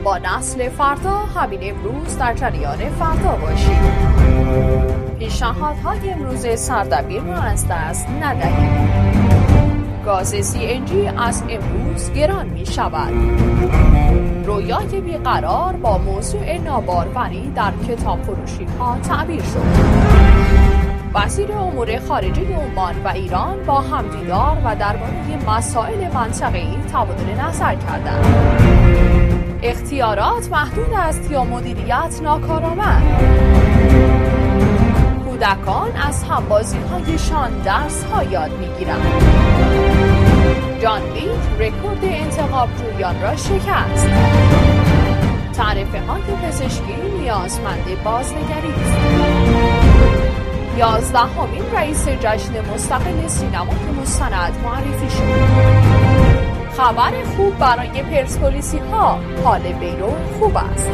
با نسل فردا همین امروز در جریان فردا باشید. پیشنهادهای امروز سردبیر را از دست ندهید. گاز CNG از امروز گران می شود. رویای بیقرار با موضوع ناباروری در کتاب فروشی ها تعبیر شد. وزیر امور خارجه عمان و ایران با هم دیدار و درباره مسائل منطقه‌ای تبادل نظر کردند. اختیارات محدود است یا مدیریت ناکارآمد؟ کودکان از همبازی‌هایشان درس‌ها یاد می‌گیرند. جان ویک رکورد انتخاب جویان را شکست. تعرفه‌های پزشکی نیازمند بازنگری است. 11مین رئیس جشن مستقل سینمای مستند معرفی شد. خبر خوب برای پرسپولیسی‌ها، حال بیرو خوب است.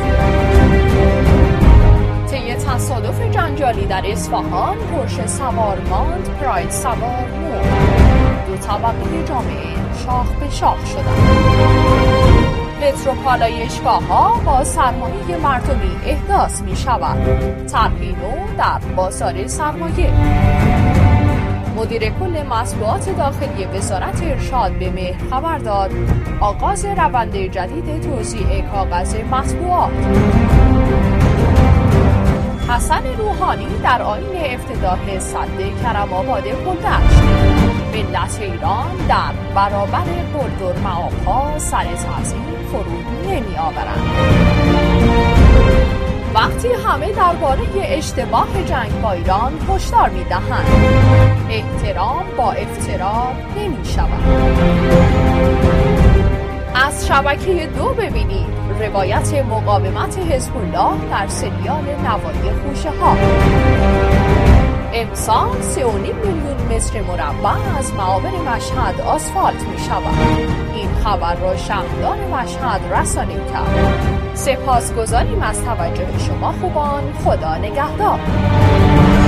طی تصادف جنجالی در اصفهان، پرشه سوار ماند، پراید سوار مرد. 2 طبقه جامعه شاخ به شاخ شدند. پتروپالایشگاه‌ها با سرمایه مردمی احداث می شود. طرحی نو در بازار سرمایه. مدیر کل مطبوعات داخلی وزارت ارشاد به مهر خبر داد آغاز روند جدید توزیع کاغذ مطبوعات. حسن روحانی در آیین افتتاح سد کرم آباد پلدشت. ملت ایران در برابر قلدر معاب‌ها سر تعظیم فرود نمی آورند. وقتی همه درباره اشتباه جنگ با ایران هشدار می دهند، احترام با افترا نمی شود. از شبکه 2 ببینید روایت مقاومت حزب الله در سریال نوایی خوشه ها. امسال 3.5 میلیون متر مربع از معابر مشهد آسفالت می شود. این خبر را شهردار مشهد رسانه کرد. سپاسگزاریم از توجه شما خوبان. خدا نگهدار.